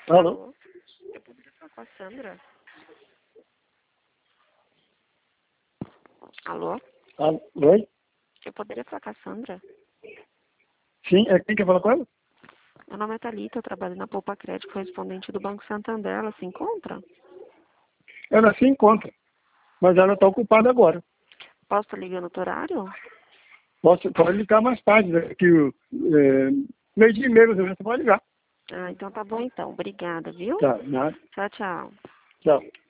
Alô? Eu poderia falar com a Sandra? Alô? Oi? Eu poderia falar com a Sandra? Sim, é quem quer falar com ela? Meu nome é Thalita, eu trabalho na Poupa Crédito, correspondente do Banco Santander. Ela se encontra? Ela se encontra, mas ela está ocupada agora. Posso estar ligando outro horário? Pode ligar mais tarde, né? Que meio dia e meio você pode ligar. Ah, então tá bom então. Obrigada, viu? Tá, nada. Tchau, tchau. Tchau.